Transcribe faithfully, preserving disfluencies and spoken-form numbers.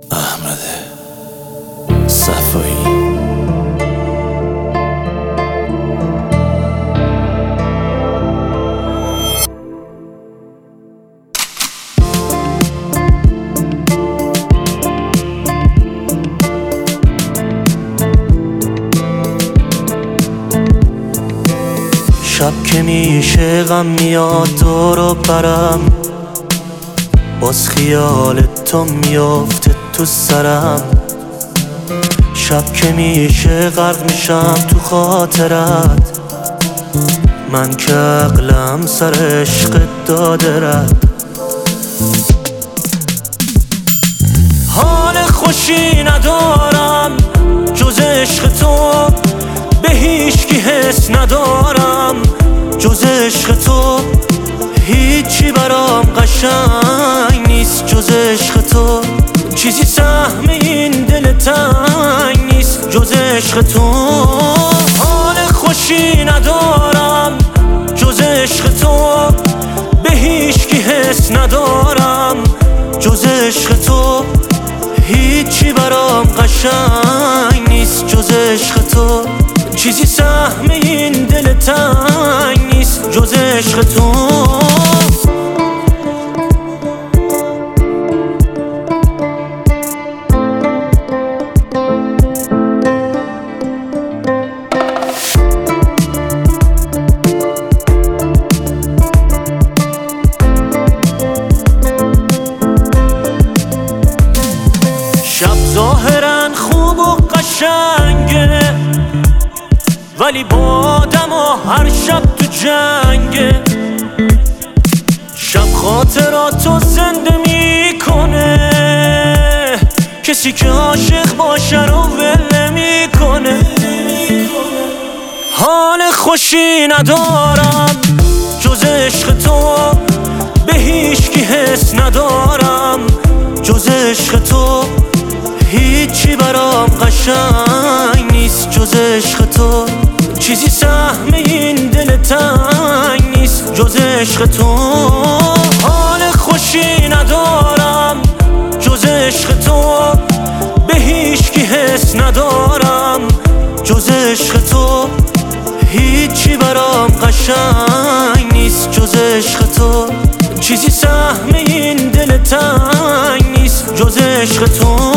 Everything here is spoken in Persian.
احمد صفایی. شب که میشه غم میاد دور و برم، باز خیال تو میافته تو سرم. شب که میشه غرق میشم تو خاطرت، من که عقلم سر عشق داده رد. حال خوشی ندارم جز عشق تو، به هیچ کی حس ندارم جز عشق تو. هیچی برام قشنگ نیست جز عشق تو، چیزی سهم این دل تنگ نیست جز عشق تو. حال خوشی ندارم جز عشق تو، به هیچ کی حس ندارم جز عشق تو. هیچی برام قشنگ نیست جز عشق تو، چیزی سهم این دل تنگ نیست جز عشق تو. شب ظاهرا خوب و قشنگه، ولی با آدم و هر شب تو جنگه. شب خاطراتو زنده میکنه، کسی که عاشق باشه رو ول میکنه. حال خوشی ندارم جز عشق تو، به هیچ کی حس ندارم جز عشق تو. هیچی برام قشنگ نیست جز عشق تو، چیزی سهم این دل تنگ نیست جز عشق تو. حال خوشی ندارم جز عشق تو، به هیچ کی حس ندارم جز عشق تو. هیچی برام قشنگ نیست جز عشق تو، چیزی سهم این دل تنگ نیست جز عشق تو.